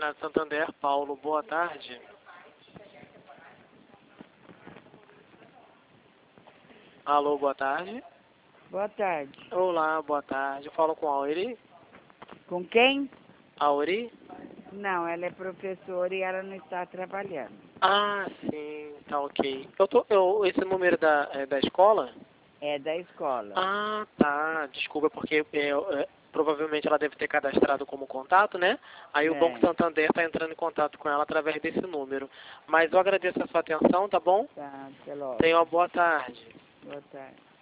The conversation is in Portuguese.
Seminário Santander, Paulo, boa tarde. Alô, boa tarde. Boa tarde. Olá, boa tarde. Eu falo com a Auri. Com quem? Auri? Não, ela é professora e ela não está trabalhando. Ah, sim, tá ok. Esse número é da escola? É da escola. Ah, tá. Desculpa, porque provavelmente ela deve ter cadastrado como contato, né? Aí o Banco É. Santander está entrando em contato com ela através desse número. Mas eu agradeço a sua atenção, tá bom? Tá, até logo. Tenha uma boa tarde. Boa tarde.